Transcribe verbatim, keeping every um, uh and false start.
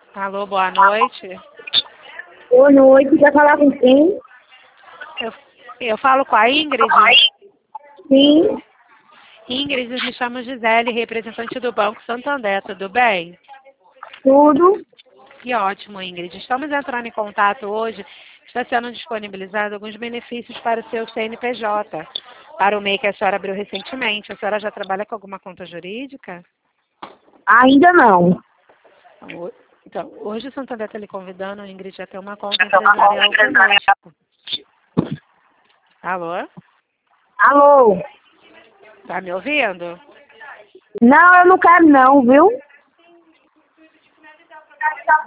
Alô, boa noite. Boa noite, quer falar com quem? Eu, eu falo com a Ingrid. Sim, Ingrid, me chamo Gisele, representante do Banco Santander, tudo bem? tudo. Que ótimo, Ingrid. Estamos entrando em contato hoje. Está sendo disponibilizado alguns benefícios para o seu C N P J, para o M E I que a senhora abriu recentemente. A senhora já trabalha com alguma conta jurídica? Ainda não. Então, hoje o Santander está lhe convidando, Ingrid, a ter uma conta empresarial conosco. Alô? Alô? Tá me ouvindo? Não, eu não quero não, viu?